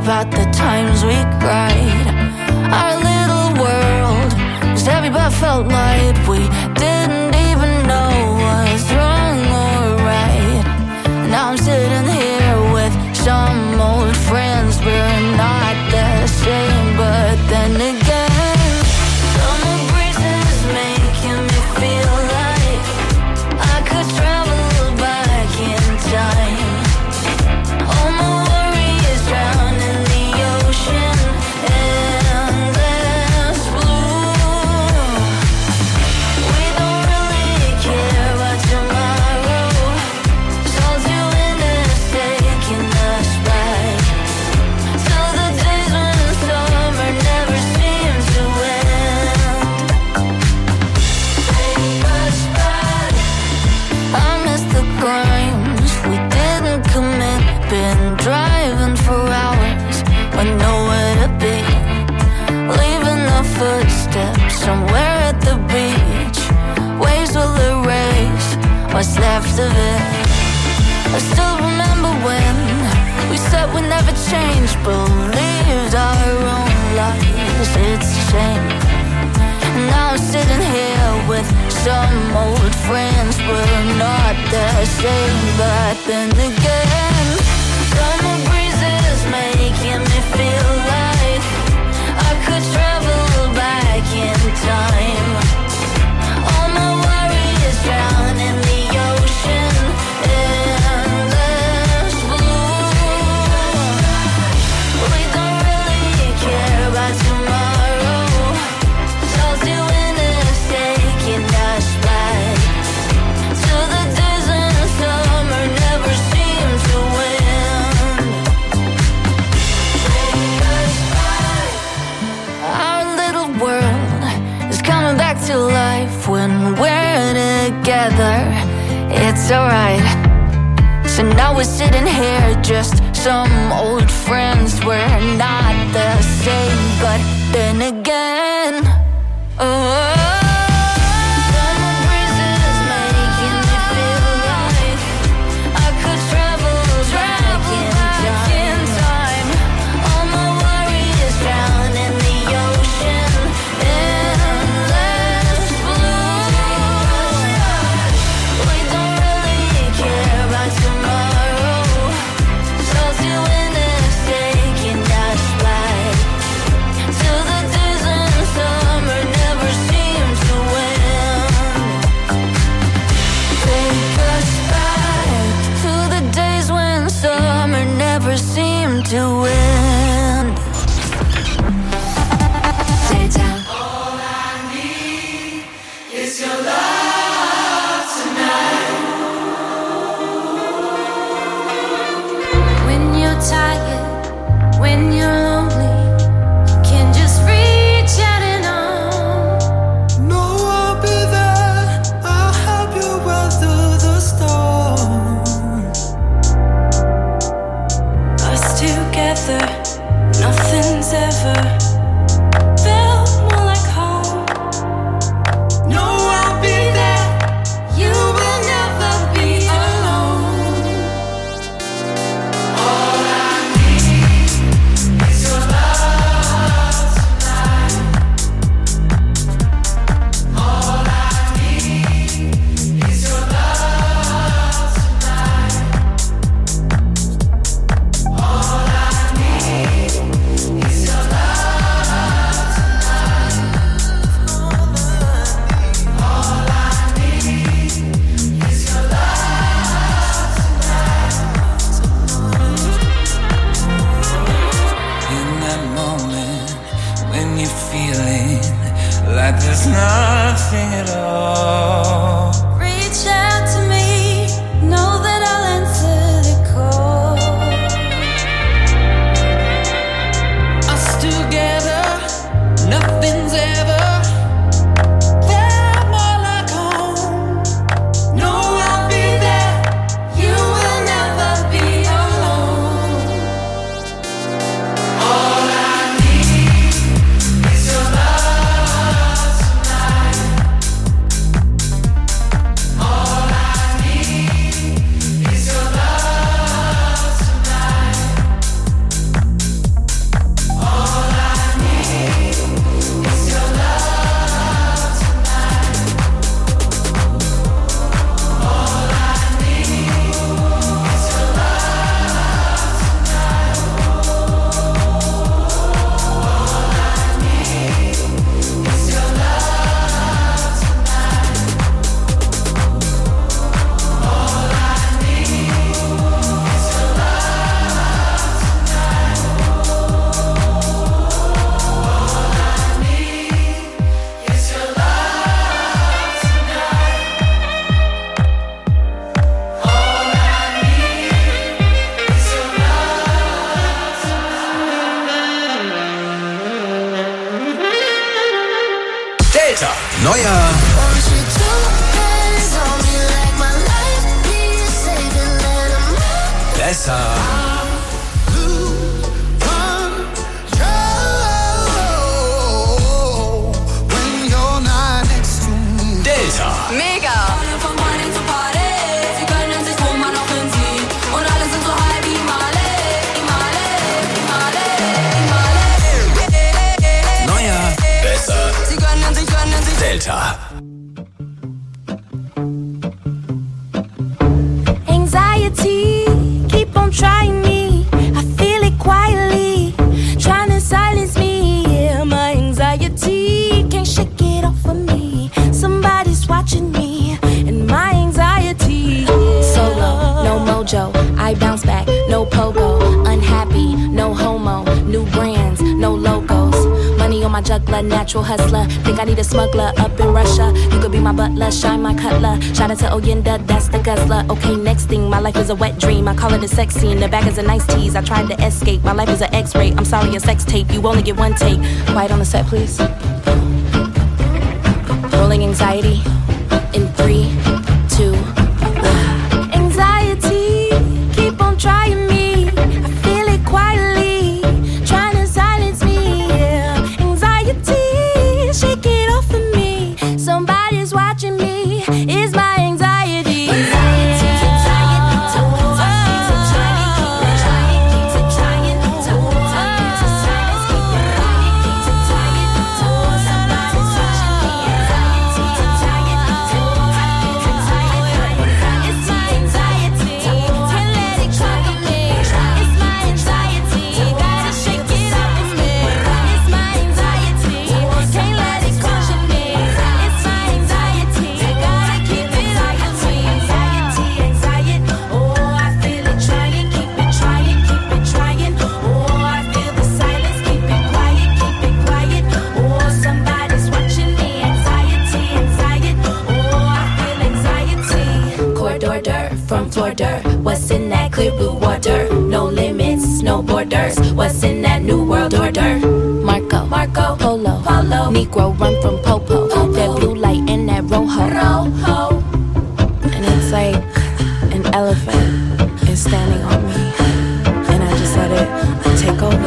about the times we cried. Our little world was heavy but felt light. We didn't even know what's wrong or right. Now I'm sitting here with some old friends. We're not the same, but then again, summer breezes making me feel like I could travel back in time. All my worries drown in the ocean, endless blue. We don't really care about tomorrow. It's all too endless, taking us back to the days when summer never seemed to end. Take us back. I miss the crimes we didn't commit. Been driving for hours with nowhere to be, leaving the footsteps somewhere at the beach. Waves will erase what's left of it. I still remember when we said we'd never change, believed our own lies. It's a shame. Now I'm sitting here with some old friends. We're not the same, but then again, summer breezes making me feel like I could travel back in time. All my worries drown in the ocean, endless blue. We don't really care about tomorrow. It's all too endless, taking us back to the days when summer never seemed to end. Take us back. Our little world is coming back to life when we're together. It's alright. So now we're sitting here, just some old friends. We're not the same, but then again, oh. Summer breezes making me feel like I could travel back in time. All my worries drown in the ocean, endless blue. We don't really care about tomorrow. It's all too endless, taking us back to the days when summer never seemed to end. Take us back to the days when summer never seemed to end. Daytime. All I need is your love tonight. When you're tired, when you're lonely, you can just reach out and on. No, I'll be there. I'll help you weather the storm. Us together, nothing's ever felt more like home. No, I'll be there. You will never be alone. All I need is your love tonight. All I need is your love tonight. All I need is your love tonight. All I need is your love tonight. In that moment when you're feeling like there's nothing at all, Reach out to me, know that I'll answer the call. us together, nothing's ever felt more like home. No, I'll be there. You will never be alone. All I need is your love tonight. Neuer besser Delta. Mega! Von Party zu Party, sie können sich drum mal noch hinziehen. Und alle sind so high wie Male. Neuer besser Sie gönnen sich Delta. Anxiety, keep on trying me. I feel it quietly, trying to silence me. Yeah, my anxiety can't shake it off of me. Somebody's watching me, and my anxiety. Solo, no mojo, I bounce back, no pogo. Unhappy, no homo, new brands, no logos. Money on my juggler, natural hustler. Think I need a smuggler up in Russia. You could be my butler, shine my cutler. Shout out to Oyenda, that's the guzzler. Okay, next thing, my life is a wet dream. I call it a sex scene, the bag is a nice tease. I tried to escape, my life is an X-ray. I'm sorry, a sex tape, you only get one take. Quiet on the set, please. Rolling anxiety in 3, 2, 1. Anxiety, keep on trying me. I feel it quietly, trying to silence me. Yeah. Anxiety, shake it off of me. Somebody's watching me. It's my anxiety. Anxiety, what's in that clear blue water? No limits, no borders. What's in that new world order? Marco, Polo, Negro run from Popo. That blue light and that rojo. And it's like an elephant is standing on me, and I just let it take over.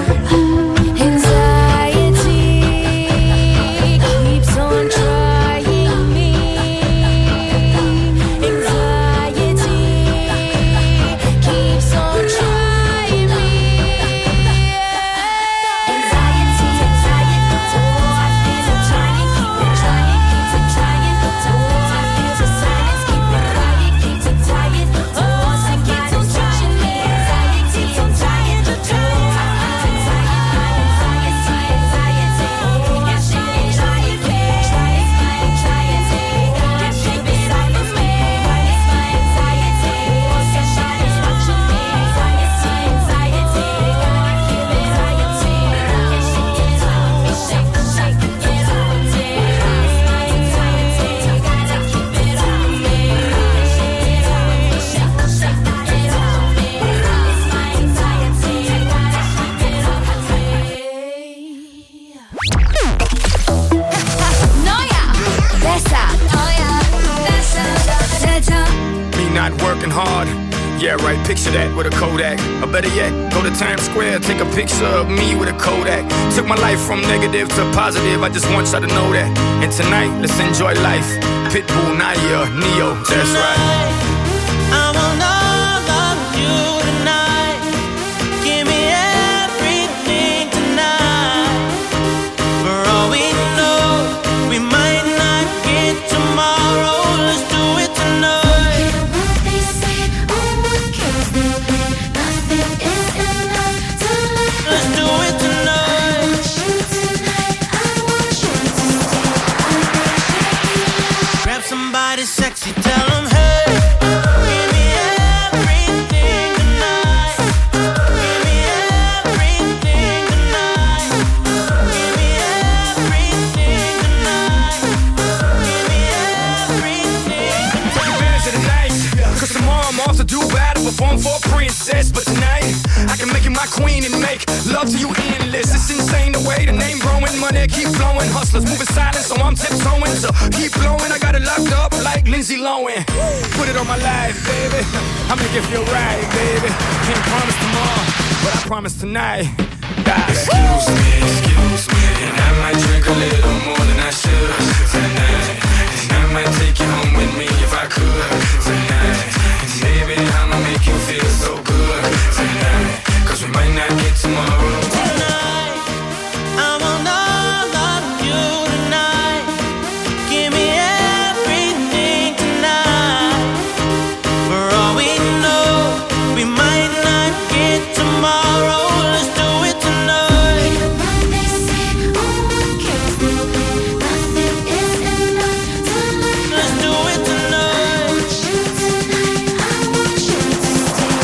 Picture that with a Kodak, or better yet, go to Times Square, take a picture of me with a Kodak. Took my life from negative to positive, I just want y'all to know that. And tonight, let's enjoy life. Pitbull, Nadia, Neo, that's right. I want all of you tonight. Give me everything tonight. For all we know, we might not get tomorrow. Let's do it tonight. Sexy, tell them, hey, give me my queen and make love to you endless. It's insane the way the name growing, money keep flowing. Hustlers moving silent, so I'm tiptoeing. So keep blowing, I got it locked up like Lindsay Lohan. Put it on my life, baby. I make it feel right, baby. Can't promise tomorrow, but I promise tonight. Excuse me, and I might drink a little more than I should tonight. And I might take you home with me if I could tonight. And baby, I'ma make you feel so good tonight. Cause we might not get tomorrow. Tonight, I want all of you tonight. Give me everything tonight. For all we know, we might not get tomorrow. Let's do it tonight. They say, oh, what kills me? Nothing is enough to live. Let's do it tonight. I want you tonight. I want you to stay.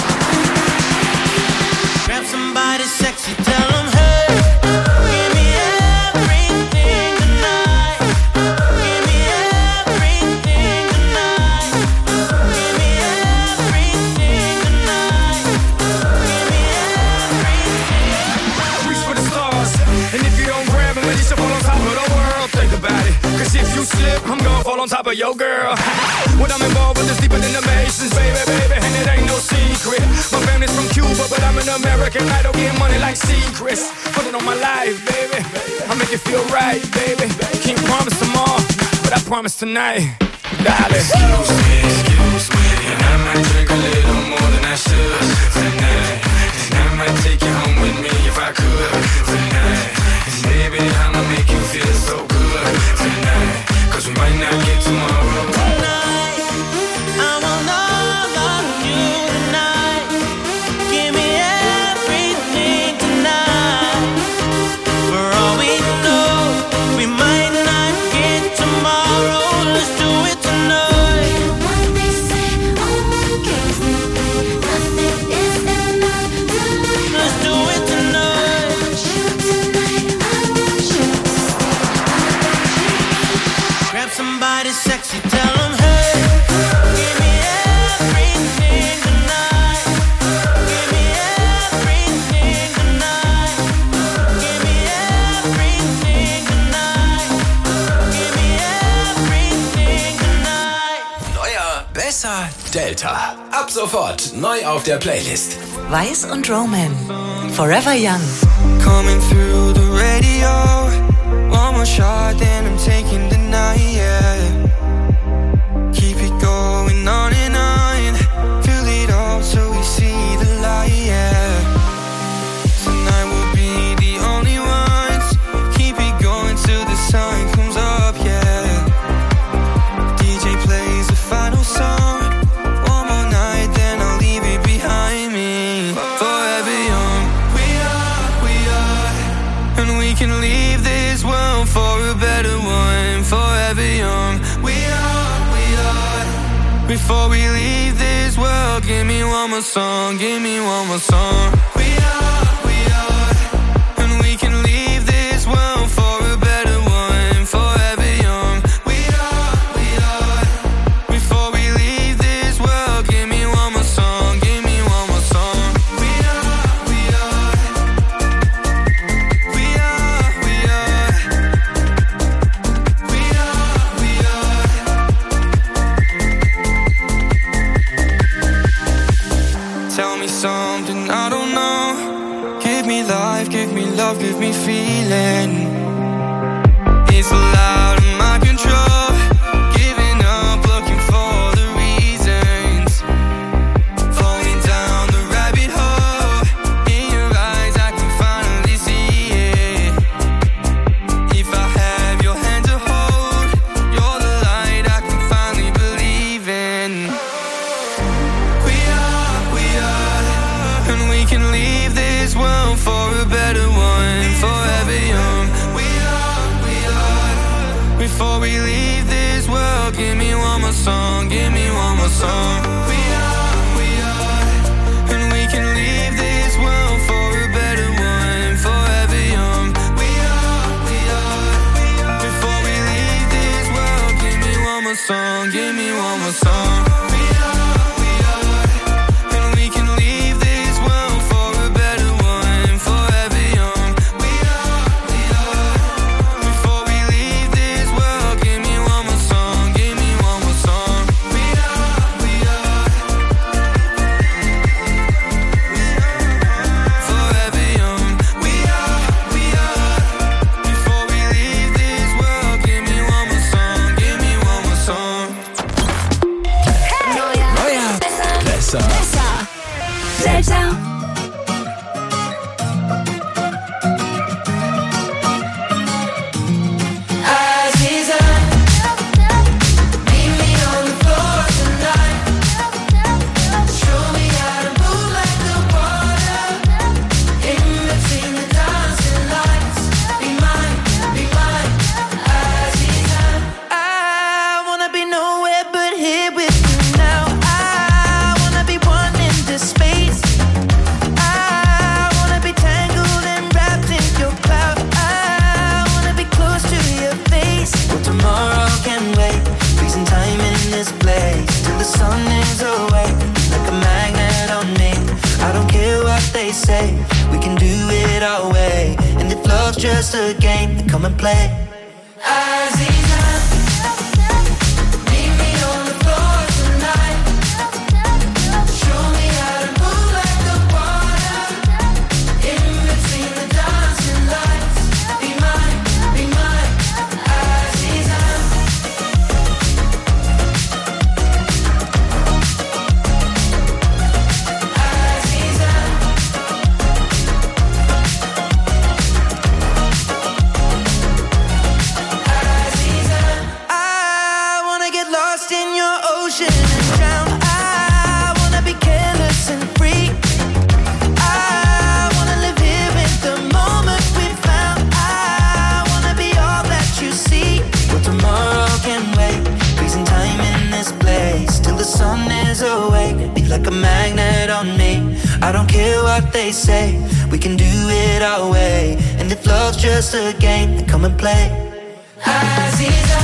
Grab somebody sexy, tell them, hey, give me everything tonight. Give me everything tonight. Give me everything tonight. Give me everything. Reach for the stars, and if you don't grab them, then you should fall on top of the world. Think about it, cause if you slip, I'm gonna fall on top of your girl. What I'm involved with is deeper than the Masons, baby, and it ain't no secret. My family's from Cuba, but I'm an American idol, getting money like secrets. Put it on my life, baby, I make it feel right, baby. Can't promise tomorrow, but I promise tonight, darling. Excuse me, and I might drink a little more than I should tonight. And I might take you home with me if I could tonight. And baby, I'ma make you feel so good tonight. Cause we might not get tomorrow. Tonight, I want all of you tonight. Give me everything tonight. For all we know, we might not get tomorrow. Let's do it tonight. What they say, oh, what kills me? Nothing is enough to live. Let's do it tonight. I want you tonight. I want you to stay. Grab somebody sexy, tell them, hey, give me everything tonight. Give me everything tonight. Give me everything tonight. Give me everything tonight. Neuer, besser, Delta. Ab sofort neu auf der Playlist. Weiß und Roman. Forever Young. Coming through the radio. One more shot, then I'm taking the night, yeah. Keep it going on and on. Fill it up so we see the light, yeah. Tonight we'll be the only ones. Keep it going till the sun comes up, yeah. DJ plays the final song. One more night, then I'll leave it behind me. Forever young, we are, and we can leave this world for a better one. Forever young, we are. Before we leave this world, give me one more song, give me one more song. We are, and we can leave this world for a better one. Forever young, we are. Before we leave this world, give me one more song, give me one more song. We are, we are. We are, we are. We are, we are. Tell me something I don't know. Give me life, give me love, give me feeling. It's loud in my control. Giving up, looking for the reasons. Falling down the rabbit hole. In your eyes I can finally see it. If I have your hand to hold, you're the light I can finally believe in. We are, and we can leave this world for a better one. Forever young, we are. Before we leave this world, give me one more song, give me one more song. We are, and we can leave this world for a better one. Forever young, we are. Before we leave this world, give me one more song, give me one more song. We are, and we can leave this world for a better one. just a game, then come and play. Aziza, meet me on the floor tonight. Show me how to move like the water. In between the dancing lights. Be mine, Aziza. Like a magnet on me. I don't care what they say, we can do it our way. And if love's just a game, then come and play. Aziza,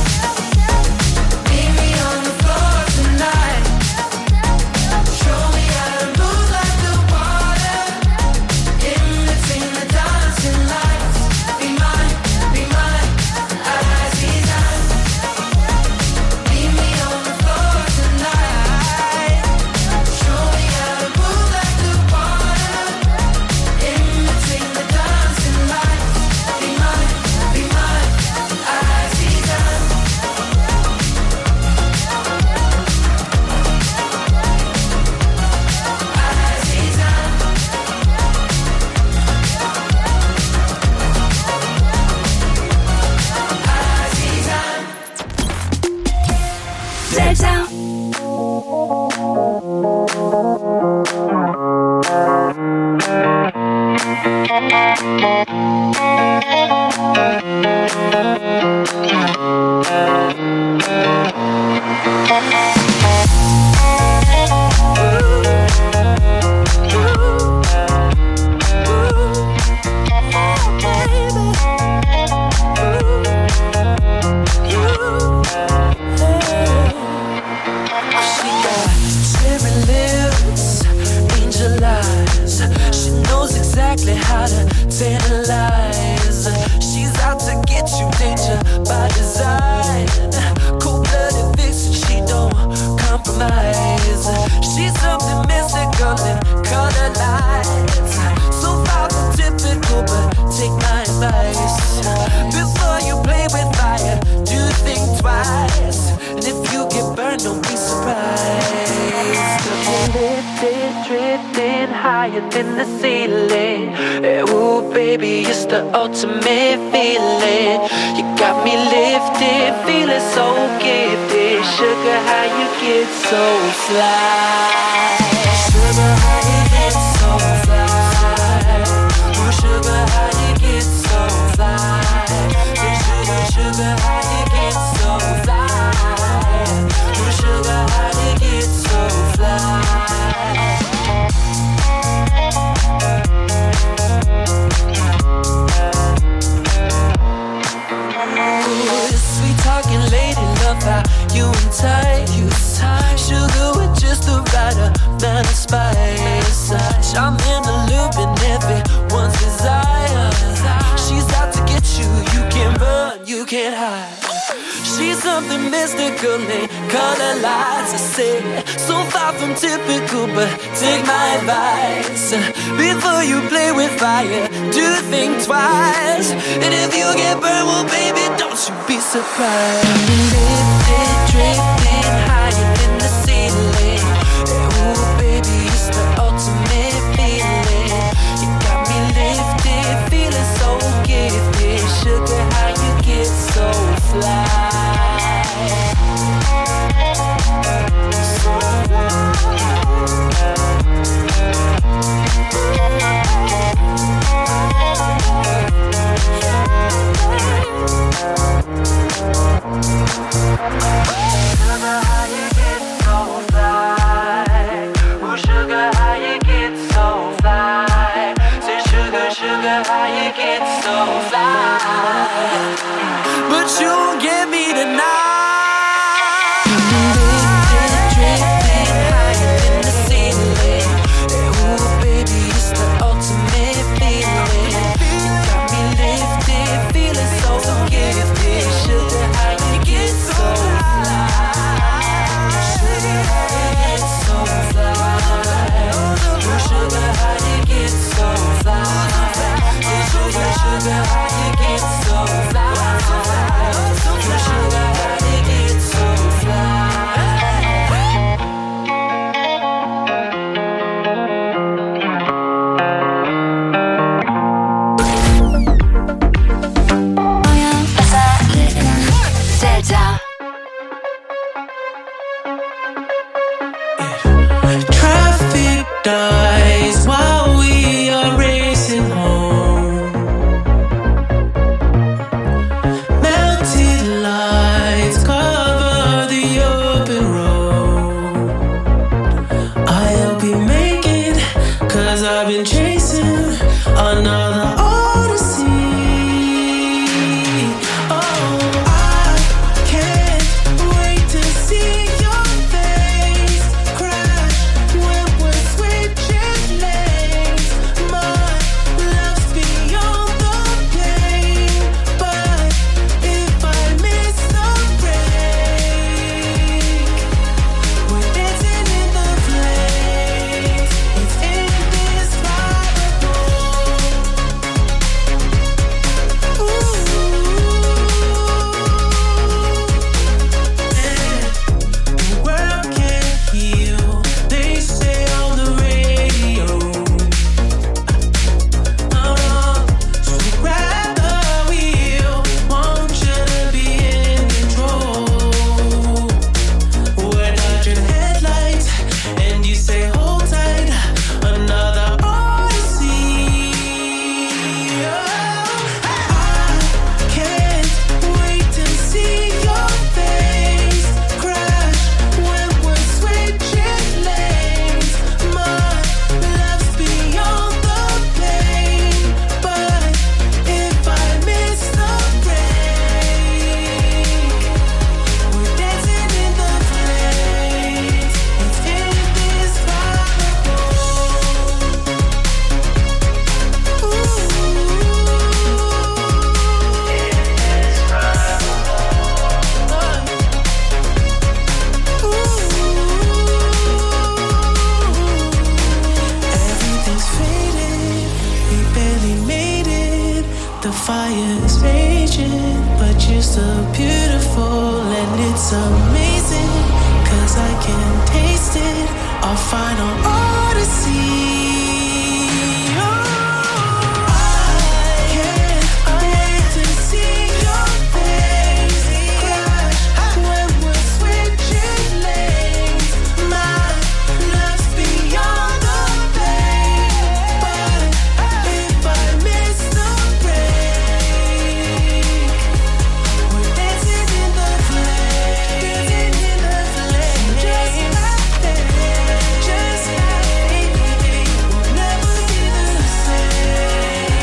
meet me on the floor tonight. Show me how to move like the water. In between the dancing lights. Be mine, Aziza. Meet me on the floor tonight. Show me how to move like the water. In between the dancing lights. Be mine, Aziza. Delta. How to tantalize. She's out to get you, danger by design. Cold-blooded vixen, she don't compromise. She's something mystical in color lights. So far from typical, but take my advice. Before you play with fire, do think twice. And if you get burned, don't be surprised. Lifted, drifting higher than the ceiling. Ooh, baby, it's the ultimate feeling. You got me lifted, feeling so gifted. Sugar, how you get so fly? Sugar, how you get so fly? Ooh, sugar, how you get so fly? Sugar, how you get so fly? Ooh, sugar, how you get so fly? Sweet talking lady, love how you entice. Sugar with just the right amount of spice. Charm in the loop and everyone's desire. She's out to get you, you can't run, you can't hide. She's something mystical in color lights. I say, so far from typical, but take my advice. Before you play with fire, do think twice. And if you get burned, well, baby, don't you be surprised. Lifted, drifting higher than the ceiling. Ooh, baby, it's the ultimate feeling. You got me lifted, feeling so gifted. Sugar, how you get so fly? But you won't get me tonight. Drifting higher than the ceiling. Ooh, baby, it's the ultimate feeling. You got me lifted. sugar, how you get so fly, so fly, so fly. Sugar, how you get so fly. Delta. Traffic dies while we are racing home. Melted lights cover the open road. I'll be making, 'cause I've been chasing another odyssey. Oh, I can't wait to see your face crash when we're switching lanes. My love's beyond the pain, but if I miss the break, we're dancing in the flames. It's indescribable. The world can't heal, they say on the radio. So grab the wheel, want you to be in control. We're dodging headlights, and you say hold tight, another odyssey. I can't wait to see your face crash when we're switching lanes. My love's beyond the pain, but if I miss the break, we're dancing in the flames. It's indescribable. Everything's faded, we barely made it. The fire's raging, but you're still beautiful, and it's amazing, 'cause I can taste it, our final odyssey. I can't wait to see your face crash when we're switching lanes. My love's beyond the pain, but if I miss the break, we're dancing in the flames, just like that, just like we'll never be the same.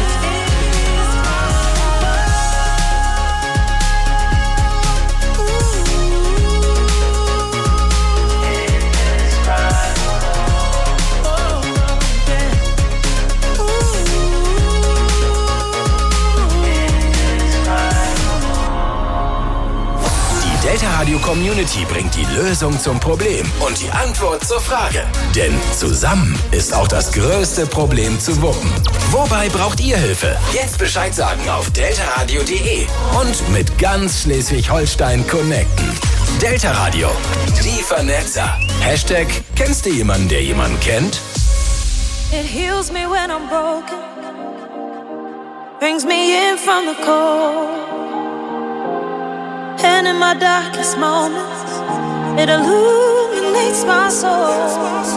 Die Delta Radio Community bringt die Lösung zum Problem und die Antwort zur Frage. Denn zusammen ist auch das größte Problem zu wuppen. Wobei braucht ihr Hilfe? Jetzt Bescheid sagen auf deltaradio.de und mit ganz Schleswig-Holstein connecten. Delta Radio, die Vernetzer. Hashtag, kennst du jemanden, der jemanden kennt? It heals me when I'm broken, brings me in from the cold, and in my darkest moments, it illuminates my soul.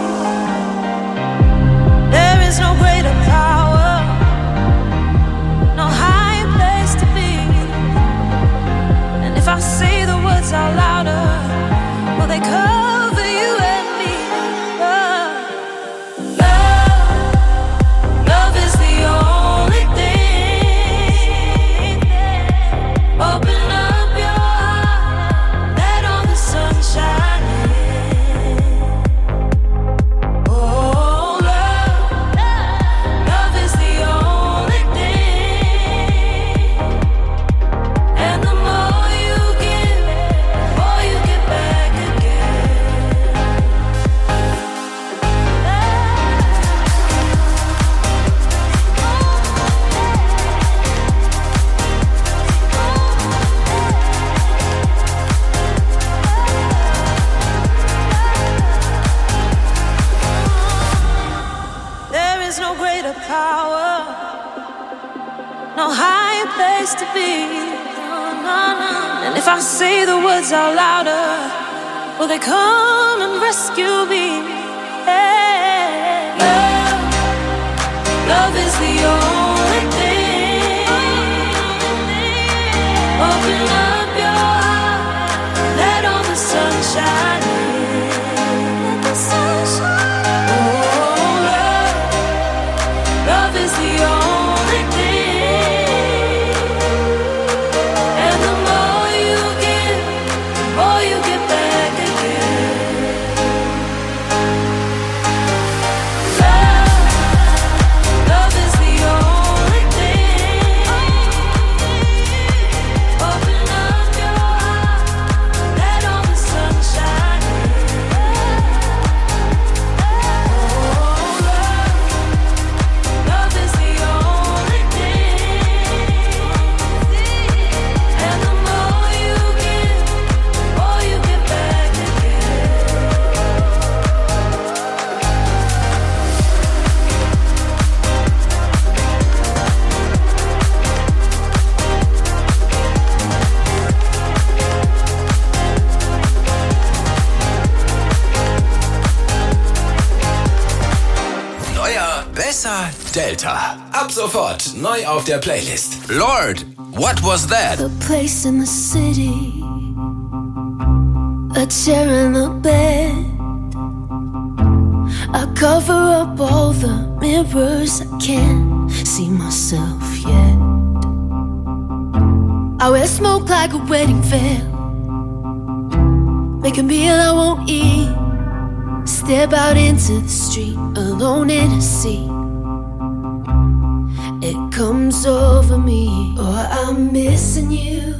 There is no greater power, no higher place to be, and if I say the words out louder, will they cover you and me? Love is the only thing. Open up your heart, let all the sun shine in. Oh, love no higher place to be. And if I say the words out louder, will they come and rescue me? Hey, love is the only thing. Open up your heart, let all the sunshine in. Let the sunshine in. Oh, love is the only thing. And the more you give, the more you get back again. Love is the only thing. Open up your heart, let all the sunshine in. Oh, love is the only thing. And the more you give, the more you get back again. Neuer, besser, Delta. Ab sofort neu auf der Playlist. Lord, what was that? The place in the city, a chair in the bed. I cover up all the mirrors, I can't see myself yet. I wear smoke like a wedding veil, make a meal I won't eat. Step out into the street, alone in a sea. It comes over me, oh, I'm missing you.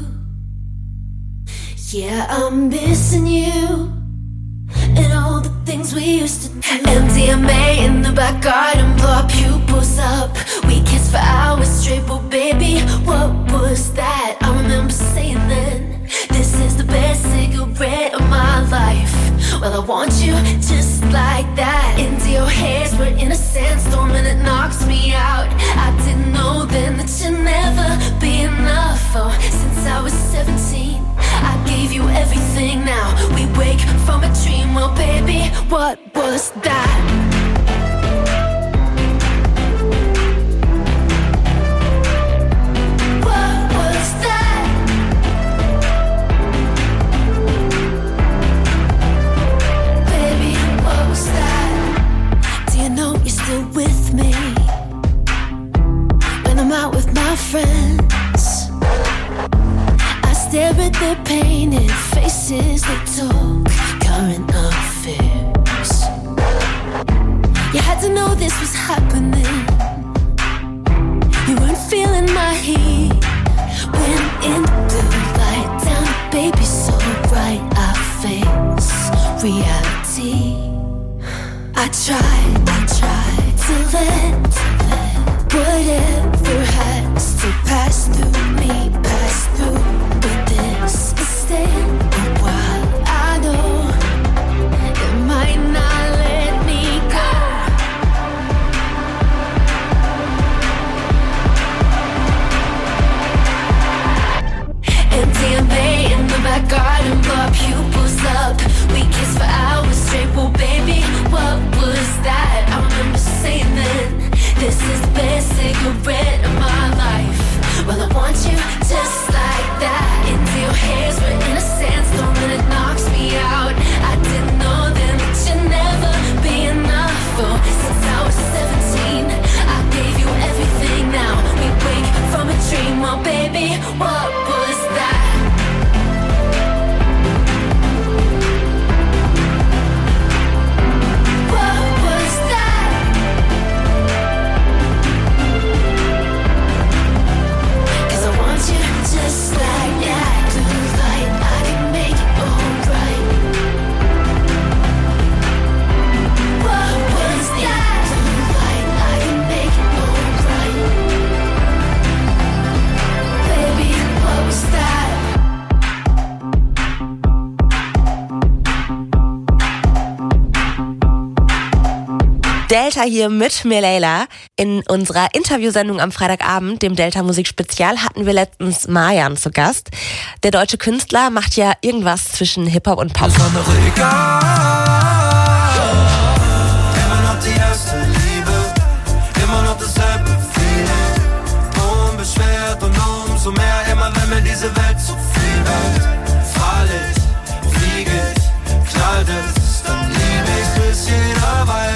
Yeah, I'm missing you. And all the things we used to do. MDMA in the back garden, blow our pupils up. We kissed for hours straight, but baby, what was that? I remember saying then, this is the best cigarette of my life. Well, I want you just like that. Into your hairs, we're in a sandstorm and it knocks me out. I didn't know then that you'd never be enough. Oh, since I was 17, I gave you everything. Now we wake from a dream. Well, baby, what was that? What was that? Baby, what was that? Do you know you're still with me when I'm out with my friends? I stare at their painted faces, they talk current affairs. You had to know this was happening. You weren't feeling my heat when in the blue light down, baby, so bright I face reality. I tried to let whatever has to pass through me, pass through. But this is staying a while. I know it might not let me go. Delta hier mit mir, Leila. In unserer Interviewsendung am Freitagabend, dem Delta Musik Spezial, hatten wir letztens Marjan zu Gast. Der deutsche Künstler macht ja irgendwas zwischen Hip-Hop und Pop. Immer noch die erste Liebe, immer noch dasselbe Feeling. Unbeschwert und umso mehr, immer wenn mir diese Welt zu viel wird. Fall ich, flieg ich, knallt es, dann lieb ich, bis jeder weiß.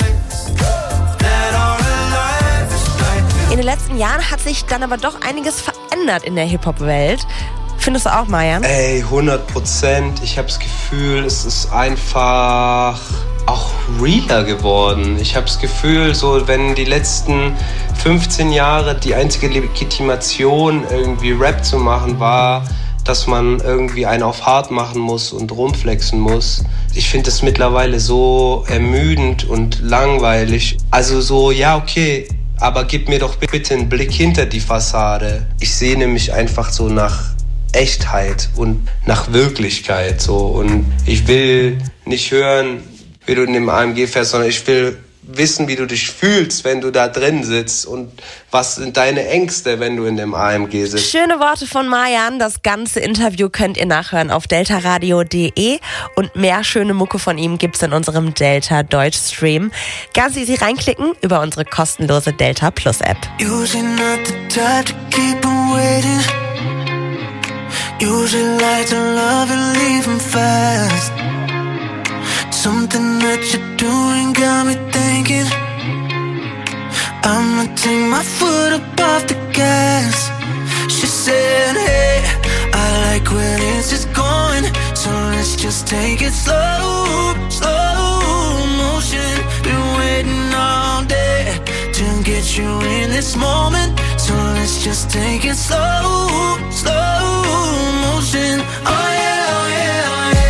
In den letzten Jahren hat sich dann aber doch einiges verändert in der Hip-Hop-Welt. Findest du auch, Marjan? Ey, 100%. Ich habe das Gefühl, es ist einfach auch realer geworden. Ich habe das Gefühl, so wenn die letzten 15 Jahre die einzige Legitimation, irgendwie Rap zu machen, war, dass man irgendwie einen auf hart machen muss und rumflexen muss. Ich finde es mittlerweile so ermüdend und langweilig. Also so, ja, okay, aber gib mir doch bitte einen Blick hinter die Fassade. Ich sehne mich einfach so nach Echtheit und nach Wirklichkeit. So. Und ich will nicht hören, wie du in dem AMG fährst, sondern ich will wissen, wie du dich fühlst, wenn du da drin sitzt und was sind deine Ängste, wenn du in dem AMG sitzt. Schöne Worte von Marjan. Das ganze Interview könnt ihr nachhören auf deltaradio.de und mehr schöne Mucke von ihm gibt's in unserem Delta Deutsch Stream. Ganz easy reinklicken über unsere kostenlose Delta Plus App. Usually not the type to keep on waiting. Usually like to love and leave him fast. Something that you're doing got me thinking I'ma take my foot up off the gas. She said, hey, I like when it's just going, so let's just take it slow, slow motion. Been waiting all day to get you in this moment, so let's just take it slow, slow motion. Oh yeah, oh yeah, oh yeah.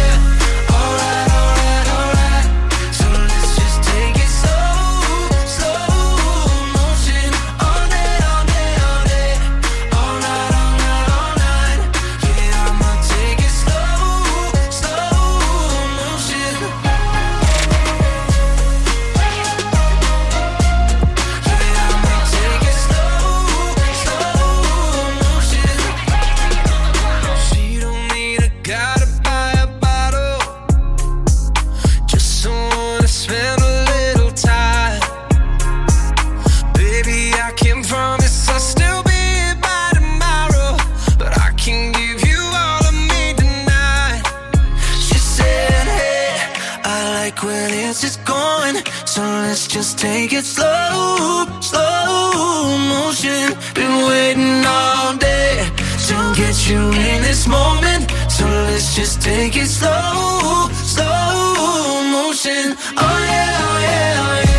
Just take it slow, slow motion. Been waiting all day to get you in this moment, so let's just take it slow, slow motion. Oh yeah, oh yeah, oh yeah.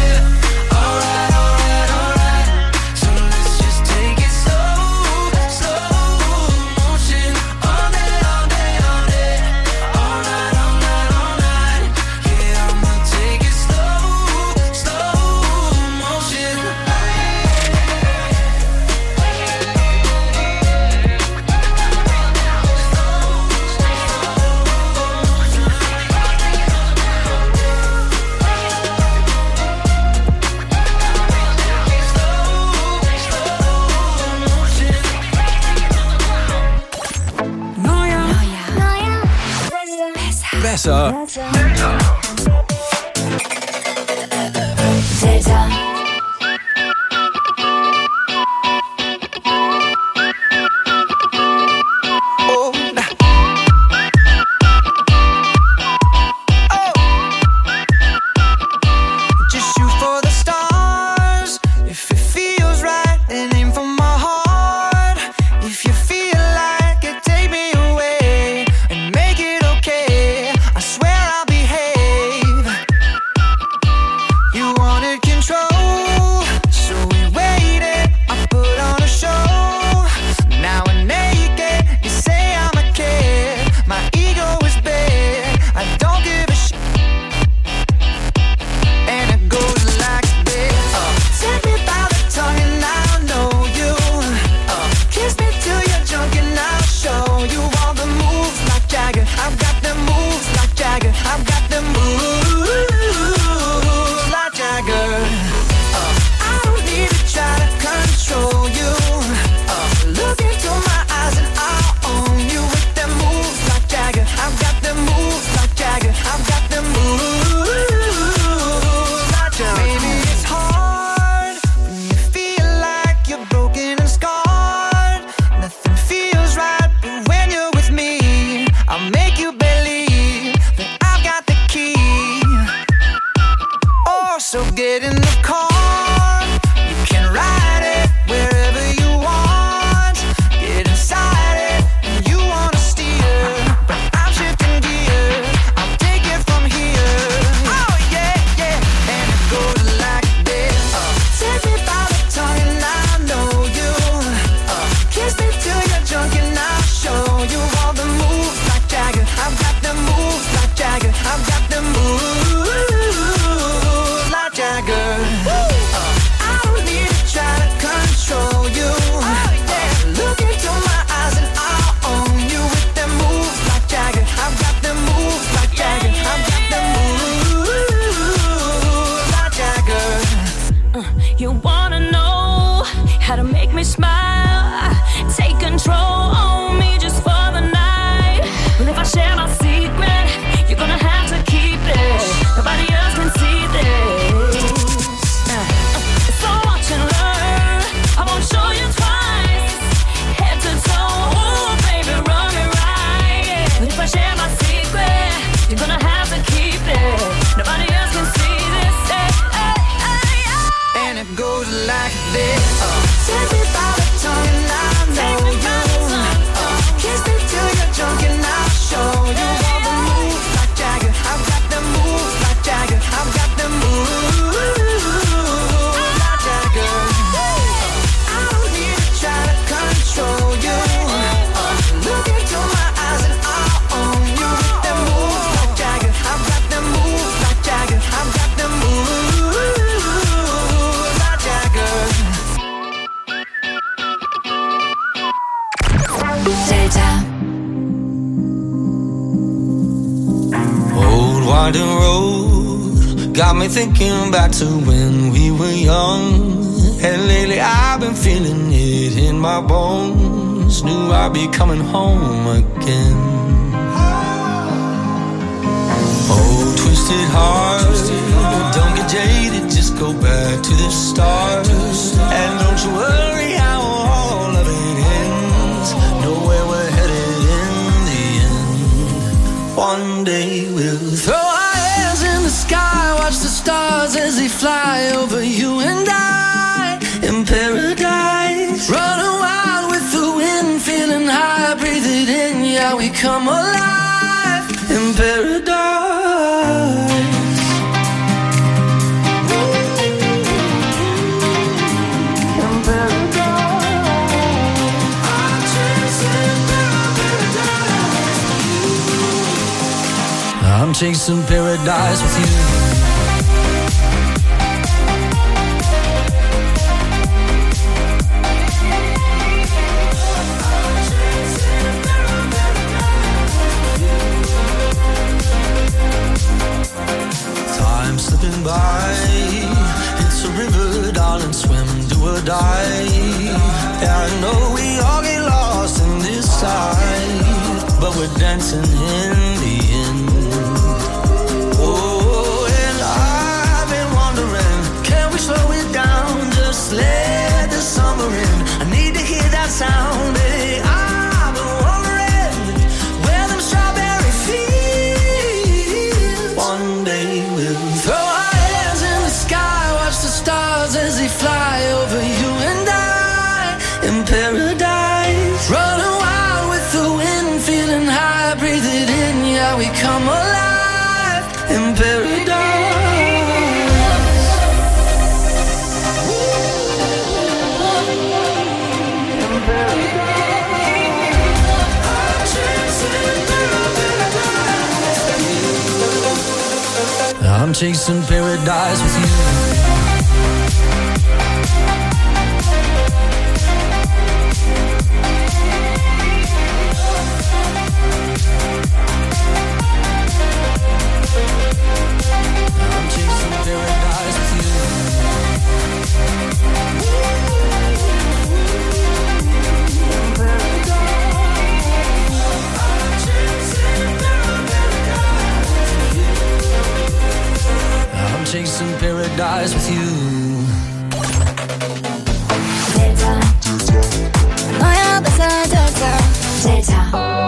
Besser. Delta. I swear I'll behave. winding road got me thinking back to when we were young. And lately I've been feeling it in my bones. Knew I'd be coming home again. Oh, twisted heart, don't get jaded, just go back to the start. And don't you worry how all of it ends. Know where we're headed in the end. One day we'll throw our hands in the sky, watch the stars as they fly over you and I. In paradise, running wild with the wind, feeling high, breathe it in, yeah, we come alive. In paradise. I'm chasing paradise with you. Time slipping by, it's a river, darling, swim, do or die. Yeah, I know we all get lost in this life, but we're dancing in the end. Oh, and I've been wondering, can we slow it down? Just let the summer in. I need to hear that sound. Hey, I've been wondering where them strawberry fields. One day we'll throw our hands in the sky, watch the stars as they fly over you and I. In paradise, running wild with the wind, feeling high, breathe it in, yeah, we come alive. In paradise. I'm chasing paradise with you. Chasing paradise with you. Delta. Moja obecna Delta. Delta.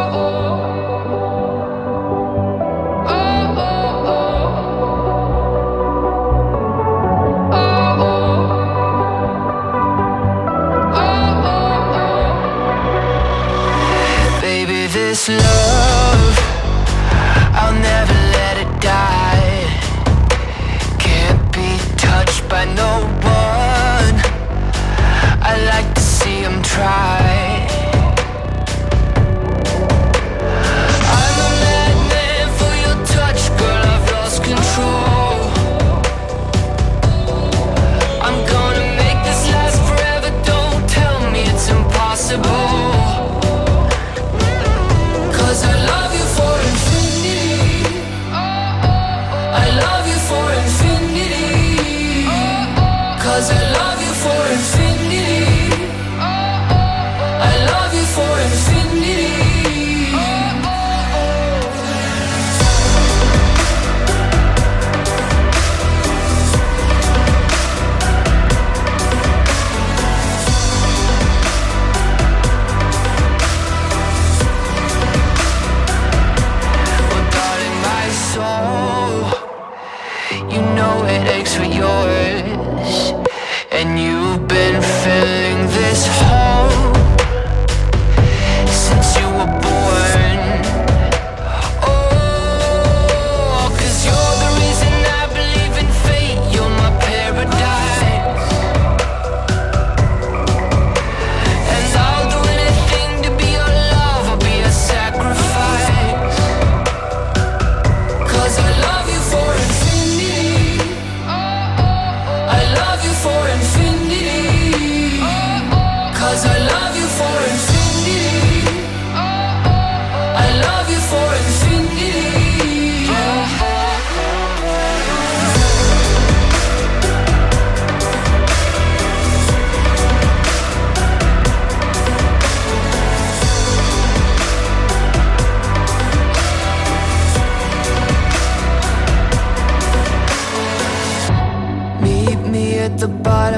Baby, this love, I'll never let it die. Touched by no one, I like to see him try. I'm a madman for your touch, girl, I've lost control. I'm gonna make this last forever, don't tell me it's impossible. 'Cause I love you for infinity. I love you for infinity. 'Cause I love you for infinity.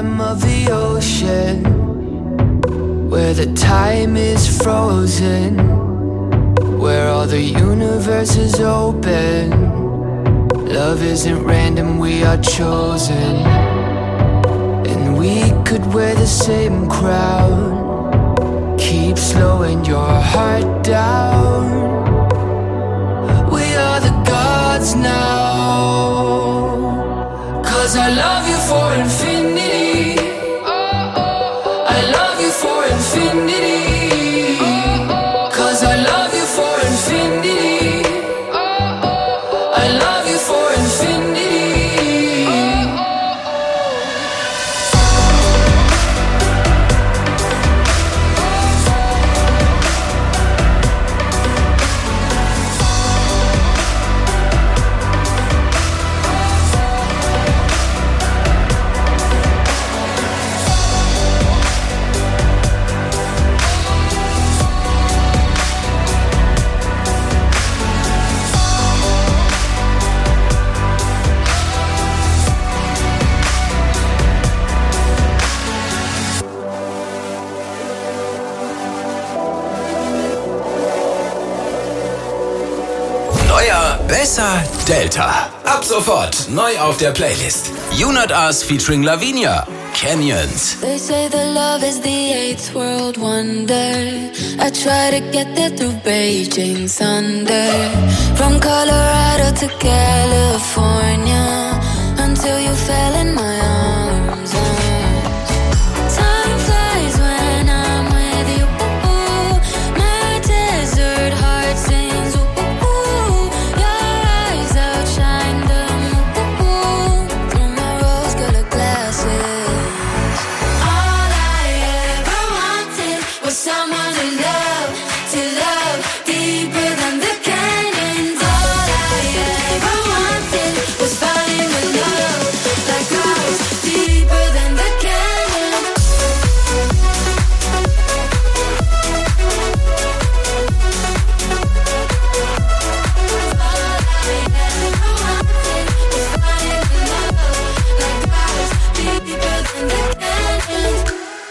bottom of the ocean, where the time is frozen, where all the universe is open. Love isn't random, we are chosen. And we could wear the same crown, keep slowing your heart down. We are the gods now, 'cause I love you for infinity. I love you for infinity. 'Cause I love you for infinity. I love you for infinity. Besser Delta. Ab sofort neu auf der Playlist. You Not Us featuring Lavinia. Canyons. They say that love is the eighth world wonder. I try to get there through Beijing thunder. From Colorado to California, until you fell in my arms. Time flies when I'm with you. My desert heart sings. Your eyes outshine the moon through my rose-colored glasses. All I ever wanted was someone to love deeper than the canyons. All I ever wanted was falling in love like clouds deeper than the canyons. All I ever wanted was falling in love like clouds deeper than the canyons.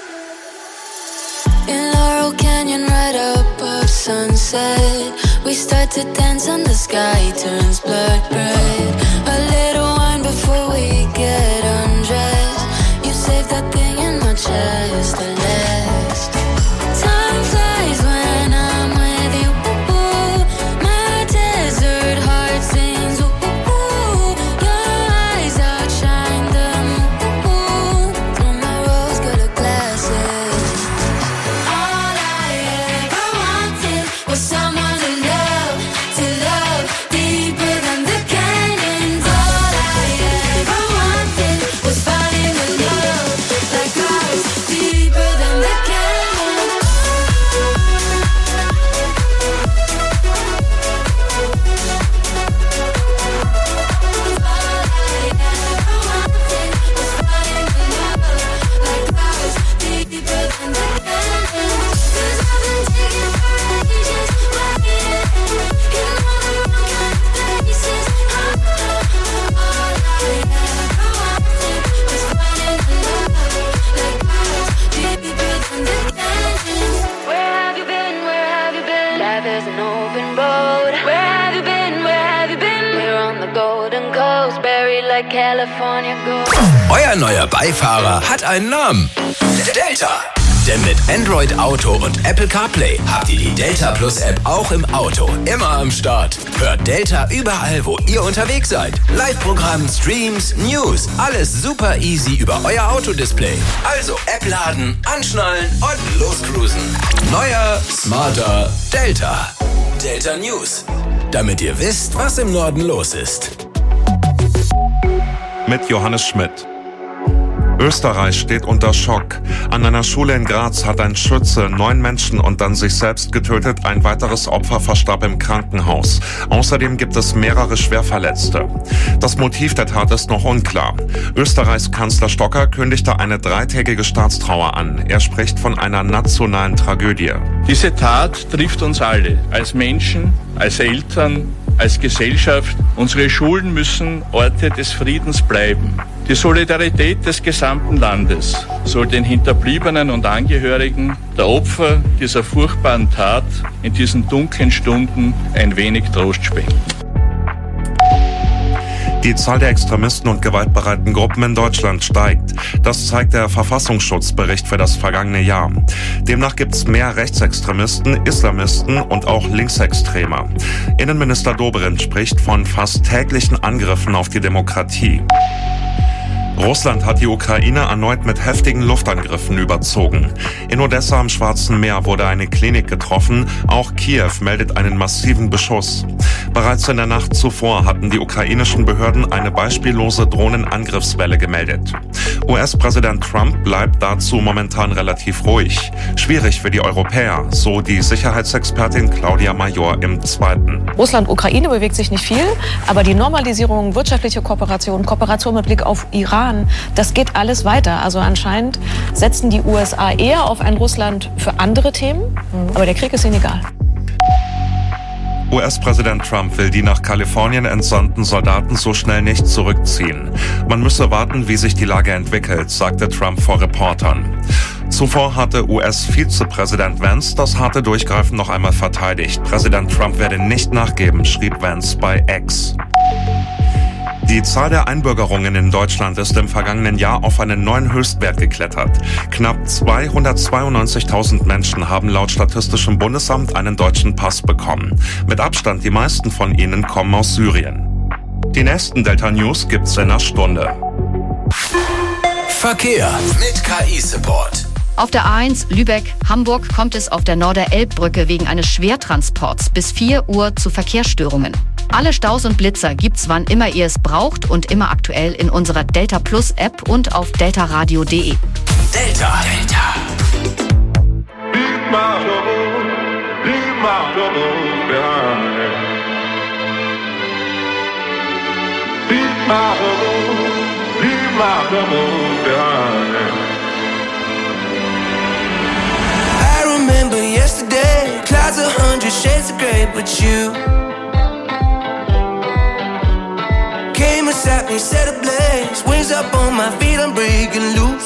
In Laurel Canyon, right above sunset, we start to dance and the sky turns blood red. A little wine before we get undressed. You save that thing in my chest, the last. Time flies when I'm with you. My desert heart sings. Your eyes outshine the moon through my rose-colored glasses. All I ever wanted was someone to love deeper than the canyons. All I ever wanted was falling in love like clouds deeper than the canyons. All I ever wanted was falling in love like clouds deeper than the canyons. 'Cause I've been taking for ages, waiting. You know the wrong kind of places. All I ever wanted was falling in love like clouds deeper than the canyons. Where have you been? Where have you been? Life is an open road. Where have you been? Where have you been? We're on the Golden Coast, buried like California gold. Euer neuer Beifahrer hat einen Namen. Delta. Denn mit Android Auto und Apple CarPlay habt ihr die Delta Plus App auch im Auto. Immer am Start. Hört Delta überall, wo ihr unterwegs seid. Live-Programm, Streams, News. Alles super easy über euer Autodisplay. Also App laden, anschnallen und loscruisen. Neuer, smarter Delta. Delta News. Damit ihr wisst, was im Norden los ist. Mit Johannes Schmidt. Österreich steht unter Schock. An einer Schule in Graz hat ein Schütze 9 Menschen und dann sich selbst getötet. Ein weiteres Opfer verstarb im Krankenhaus. Außerdem gibt es mehrere Schwerverletzte. Das Motiv der Tat ist noch unklar. Österreichs Kanzler Stocker kündigte eine 3-tägige Staatstrauer an. Er spricht von einer nationalen Tragödie. Diese Tat trifft uns alle, als Menschen, als Eltern, als Gesellschaft. Unsere Schulen müssen Orte des Friedens bleiben. Die Solidarität des gesamten Landes soll den Hinterbliebenen und Angehörigen der Opfer dieser furchtbaren Tat in diesen dunklen Stunden ein wenig Trost spenden. Die Zahl der Extremisten und gewaltbereiten Gruppen in Deutschland steigt. Das zeigt der Verfassungsschutzbericht für das vergangene Jahr. Demnach gibt es mehr Rechtsextremisten, Islamisten und auch Linksextreme. Innenminister Dobrindt spricht von fast täglichen Angriffen auf die Demokratie. Russland hat die Ukraine erneut mit heftigen Luftangriffen überzogen. In Odessa am Schwarzen Meer wurde eine Klinik getroffen. Auch Kiew meldet einen massiven Beschuss. Bereits in der Nacht zuvor hatten die ukrainischen Behörden eine beispiellose Drohnenangriffswelle gemeldet. US-Präsident Trump bleibt dazu momentan relativ ruhig. Schwierig für die Europäer, so die Sicherheitsexpertin Claudia Major im Zweiten. Russland-Ukraine bewegt sich nicht viel, aber die Normalisierung, wirtschaftliche Kooperation, Kooperation mit Blick auf Iran, das geht alles weiter. Also anscheinend setzen die USA eher auf ein Russland für andere Themen, aber der Krieg ist ihnen egal. US-Präsident Trump will die nach Kalifornien entsandten Soldaten so schnell nicht zurückziehen. Man müsse warten, wie sich die Lage entwickelt, sagte Trump vor Reportern. Zuvor hatte US-Vizepräsident Vance das harte Durchgreifen noch einmal verteidigt. Präsident Trump werde nicht nachgeben, schrieb Vance bei X. Die Zahl der Einbürgerungen in Deutschland ist im vergangenen Jahr auf einen neuen Höchstwert geklettert. Knapp 292.000 Menschen haben laut Statistischem Bundesamt einen deutschen Pass bekommen. Mit Abstand die meisten von ihnen kommen aus Syrien. Die nächsten Delta News gibt's in einer Stunde. Verkehr mit KI-Support. Auf der A1 Lübeck-Hamburg kommt es auf der Norder-Elb-Brücke wegen eines Schwertransports bis 4 Uhr zu Verkehrsstörungen. Alle Staus und Blitzer gibt's wann immer ihr es braucht und immer aktuell in unserer Delta Plus App und auf deltaradio.de. Delta. I remember yesterday, clouds 100 shades of grey, but you came and sat me, set ablaze, wings up on my feet, I'm breaking loose.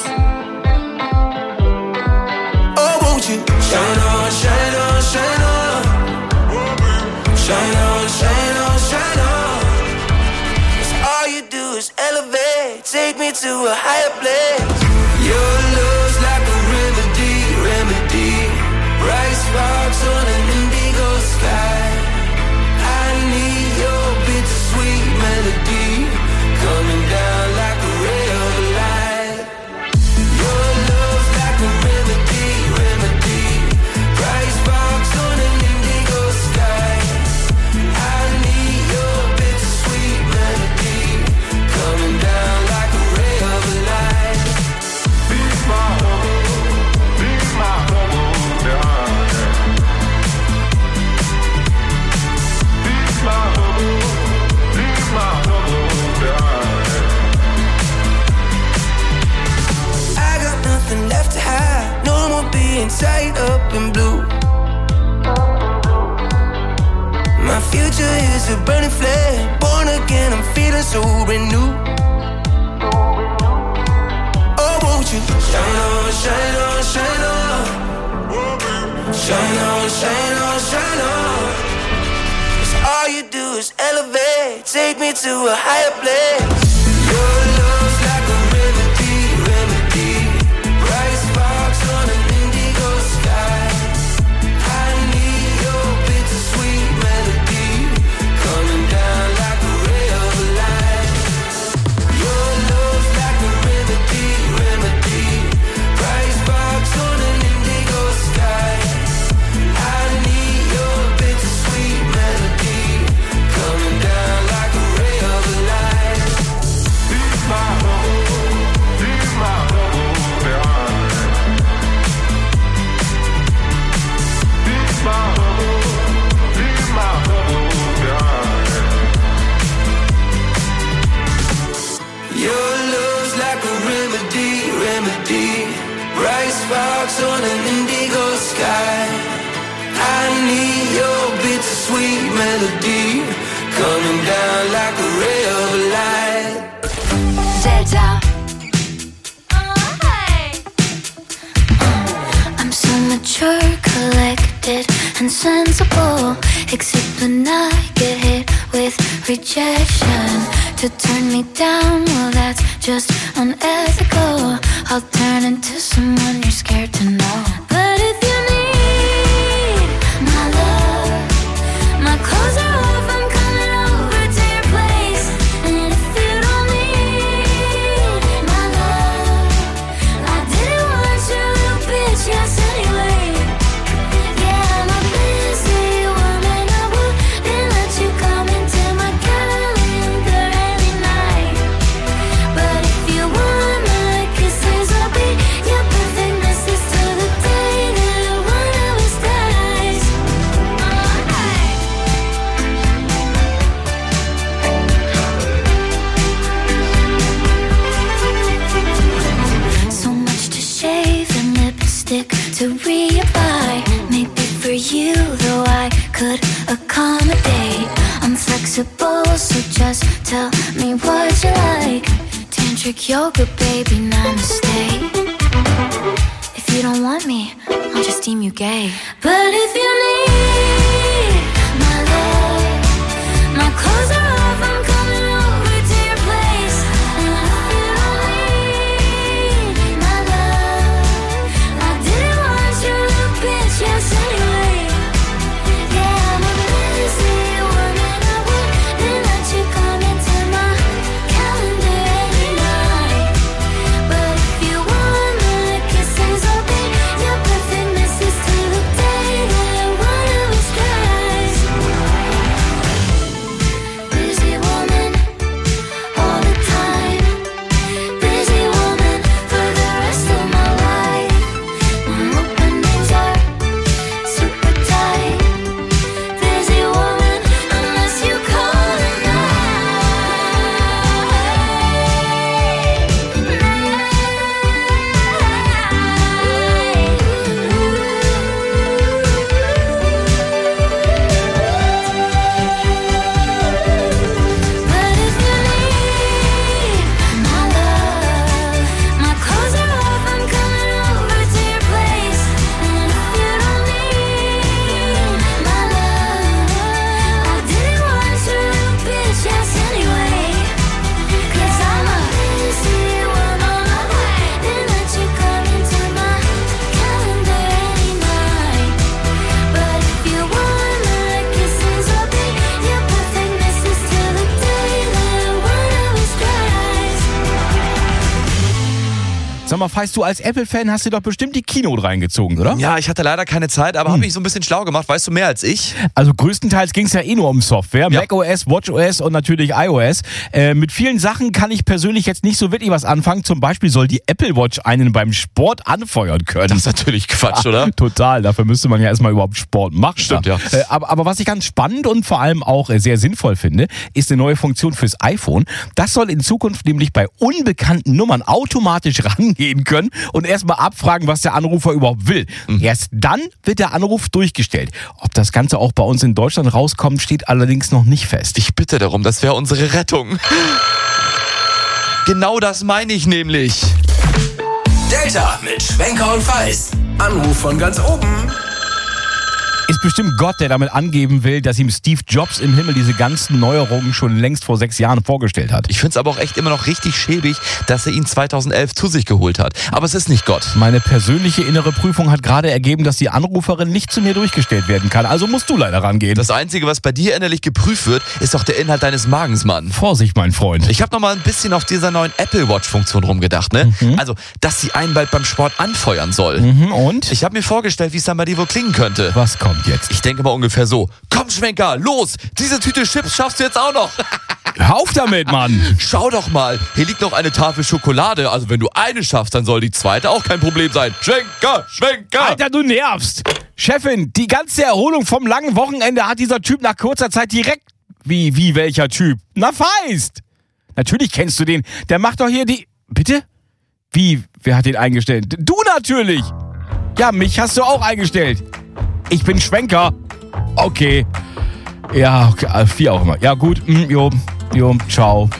Oh, won't you shine on, shine on, shine on, shine on, shine on, shine on. 'Cause all you do is elevate, take me to a higher place. Your love's like a remedy, remedy. Bright sparks on an indigo sky. I need your bittersweet melody coming down like a ray of light. Your love's like a remedy, remedy. Bright sparks on an indigo sky. I need your bittersweet melody coming down like a ray of light. Be my home, be my home, yeah. Be my home, be my home, yeah. I got nothing left to hide, no more being tied up in blue. My future is a burning flame, born again, I'm feeling so renewed. Oh, won't you shine on, shine on, shine on, shine on, shine on, shine on. 'Cause all you do is elevate, take me to a higher place. Your love's like a remedy, remedy. Bright sparks on an indigo sky. I need your bittersweet melody coming down like a ray of light. Your love's like a remedy, remedy. Bright sparks on an indigo sky. I need your bittersweet melody coming down like a ray of light. Be my home, be my home, yeah. Be my home, be my home, yeah. Your love's like a remedy, remedy. Bright sparks on an indigo sky. I need your bittersweet melody insensible. Except when I get hit with rejection. To turn me down, well that's just unethical. I'll turn into someone you're scared to know. But if you need my love, my clothes are off, I'm coming over to your place. And if you don't need my love, I didn't want your little bitch, yes anyway. Yeah, I'm a busy woman, I wouldn't let you come into my calendar any night. But if you want my kisses, I'll be your perfect missus till the day that one of us dies. So much to shave and lipstick to reapply. Maybe for you, though I could accommodate. I'm flexible, so just tell me what you like. Tantric yoga, baby, namaste. If you don't want me, I'll just deem you gay. But if you need my love, my clothes are off, I'm coming over to your place. And if you don't need my love, I didn't want your little bitch, yes anyway. Yeah, I'm a busy woman, I wouldn't let you come into my calendar any night. But if you want my kisses, I'll be your perfect missus till the day that one of us dies. Busy woman, all the time. Busy woman for the rest of my life. My openings are super tight. Busy woman, unless you call But if you need my love, my clothes are off, I'm coming over to your place. And if you don't need my love, I didn't want your little bitch, yes anyway. 'Cause I'm a busy woman, I wouldn't let you come into my calendar any night. But if you want my kisses, I'll be your perfect missus till the day that one of us dies. Sag mal, Feist, du als Apple-Fan hast dir doch bestimmt die Keynote reingezogen, oder? Ja, ich hatte leider keine Zeit, aber habe mich so ein bisschen schlau gemacht. Weißt du mehr als ich? Also größtenteils ging es ja nur um Software. macOS, watchOS und natürlich iOS. Mit vielen Sachen kann ich persönlich jetzt nicht so wirklich was anfangen. Zum Beispiel soll die Apple Watch einen beim Sport anfeuern können. Das ist natürlich Quatsch, oder? Total, dafür müsste man ja erstmal überhaupt Sport machen. Stimmt, ja. Aber was ich ganz spannend und vor allem auch sehr sinnvoll finde, ist eine neue Funktion fürs iPhone. Das soll in Zukunft nämlich bei unbekannten Nummern automatisch rangehen können und erstmal abfragen, was der Anrufer überhaupt will. Erst dann wird der Anruf durchgestellt. Ob das Ganze auch bei uns in Deutschland rauskommt, steht allerdings noch nicht fest. Ich bitte darum, das wäre unsere Rettung. Genau das meine ich nämlich. Delta mit Schwenker und Feist. Anruf von ganz oben. Ist bestimmt Gott, der damit angeben will, dass ihm Steve Jobs im Himmel diese ganzen Neuerungen schon längst vor 6 Jahren vorgestellt hat. Ich finde es aber auch echt immer noch richtig schäbig, dass er ihn 2011 zu sich geholt hat. Aber es ist nicht Gott. Meine persönliche innere Prüfung hat gerade ergeben, dass die Anruferin nicht zu mir durchgestellt werden kann. Also musst du leider rangehen. Das Einzige, was bei dir innerlich geprüft wird, ist doch der Inhalt deines Magens, Mann. Vorsicht, mein Freund. Ich habe noch mal ein bisschen auf dieser neuen Apple Watch-Funktion rumgedacht, ne? Also, dass sie einen bald beim Sport anfeuern soll. Und? Ich habe mir vorgestellt, wie es dann bei dir wohl klingen könnte. Was kommt jetzt? Ich denke mal ungefähr so. Komm, Schwenker, los! Diese Tüte Chips schaffst du jetzt auch noch. Hör auf damit, Mann! Schau doch mal, hier liegt noch eine Tafel Schokolade. Also wenn du eine schaffst, dann soll die zweite auch kein Problem sein. Schwenker, Schwenker! Alter, du nervst! Chefin, die ganze Erholung vom langen Wochenende hat dieser Typ nach kurzer Zeit direkt... Wie welcher Typ? Na, Feist! Natürlich kennst du den. Der macht doch hier die... Bitte? Wie? Wer hat den eingestellt? Du natürlich! Ja, mich hast du auch eingestellt. Ich bin Schwenker. Okay. Ja, okay, wie auch immer. Ja gut, jo, ciao.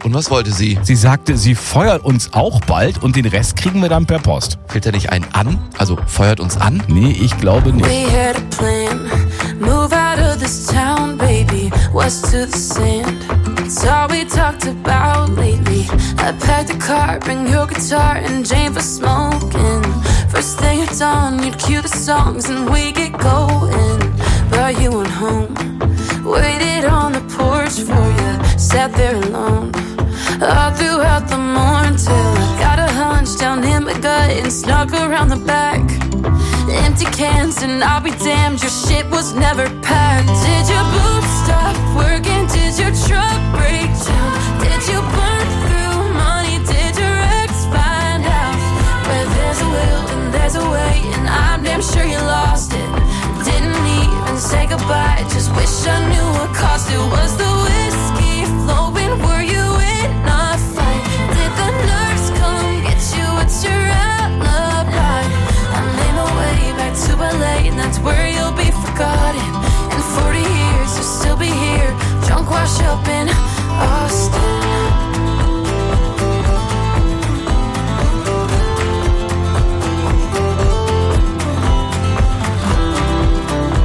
Und was wollte sie? Sie sagte, sie feuert uns auch bald und den Rest kriegen wir dann per Post. Fehlt da nicht ein an? Also feuert uns an? Nee, ich glaube nicht. We had a plan, move out of this town, baby, west to the sand. It's all we talked about lately. I packed the car, bring your guitar and Jane for smoking. First thing at dawn, you'd cue the songs and we get going. But you went home, waited on the porch for you, sat there alone. All throughout the morning till I got a hunch down in my gut and snuck around the back. Empty cans and I'll be damned, your shit was never packed. Did your boobs stop working? Did your truck break down? Did you burn through money? Did your ex find out? Where there's a will and there's a way, and I'm damn sure you lost it. Didn't even say goodbye, just wish I knew what caused it. Was the whiskey flowing? Were you in a fight? Did the nurse come get you? What's your alibi? I made my way back to LA, and that's where you'll be forgotten. In 40 years, you'll still be here, drunk, washed up, and